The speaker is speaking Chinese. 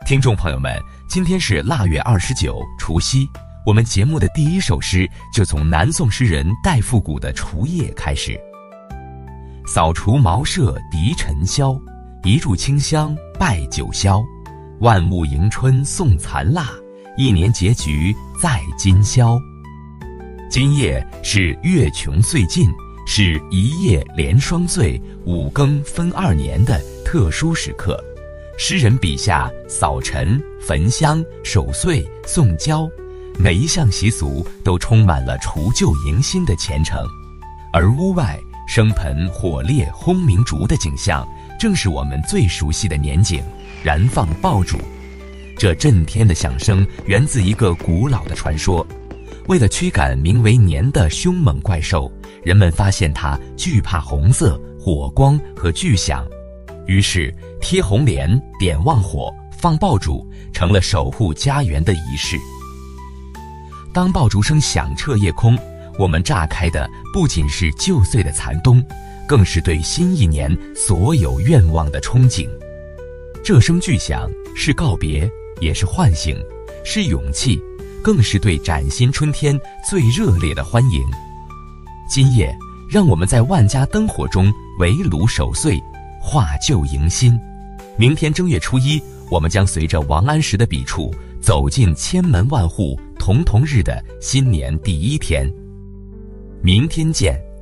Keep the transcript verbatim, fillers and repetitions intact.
听众朋友们，今天是腊月二十九，除夕。我们节目的第一首诗就从南宋诗人戴复古的《除夜》开始。扫除茅舍笛尘嚣，一炷清香拜九霄。万物迎春送残腊，一年结局在今宵。今夜是月穷岁尽，是一夜连双岁，五更分二年的特殊时刻。诗人笔下扫尘、焚香、守岁、送交，每一项习俗都充满了除旧迎新的虔诚。而屋外生盆火烈轰鸣烛的景象，正是我们最熟悉的年景——燃放爆竹。这震天的响声源自一个古老的传说。为了驱赶名为年的凶猛怪兽，人们发现它惧怕红色、火光和巨响，于是贴红莲、点旺火、放爆竹成了守护家园的仪式。当爆竹声响彻夜空，我们炸开的不仅是旧岁的残冬，更是对新一年所有愿望的憧憬。这声巨响是告别，也是唤醒，是勇气，更是对崭新春天最热烈的欢迎。今夜，让我们在万家灯火中围炉守岁，化旧迎新。明天正月初一，我们将随着王安石的笔触，走进千门万户曈曈日的新年第一天。明天见。